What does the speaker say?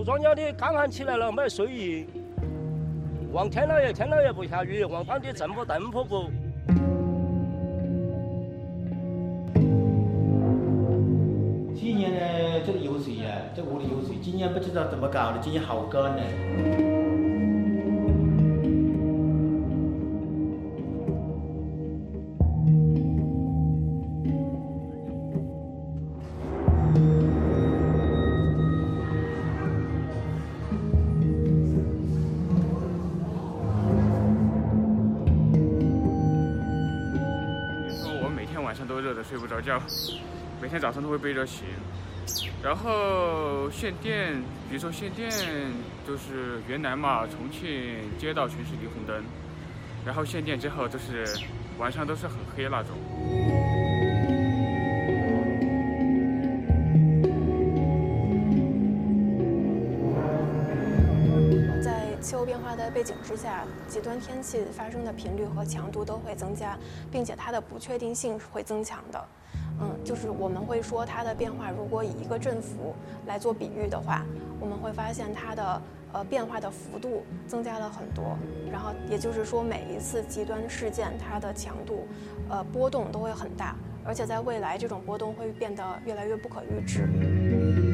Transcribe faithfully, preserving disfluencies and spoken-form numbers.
树庄稼的干旱起来了，没水益。望天老爷，天老爷不下雨；望当地政府，政府不。 去年呢，这个油水啊，这屋里油水，今年不知道怎么搞的，今年好干呢。 我每天晚上都热得睡不着觉。每天早上都会被热醒，然后限电，比如说限电，就是原来嘛，重庆街道全是霓虹灯，然后限电之后，就是晚上都是很黑那种。 在气候变化的背景之下，极端天气发生的频率和强度都会增加，并且它的不确定性是会增强的。嗯，就是我们会说它的变化，如果以一个振幅来做比喻的话，我们会发现它的呃变化的幅度增加了很多。然后也就是说，每一次极端事件，它的强度呃波动都会很大，而且在未来这种波动会变得越来越不可预知。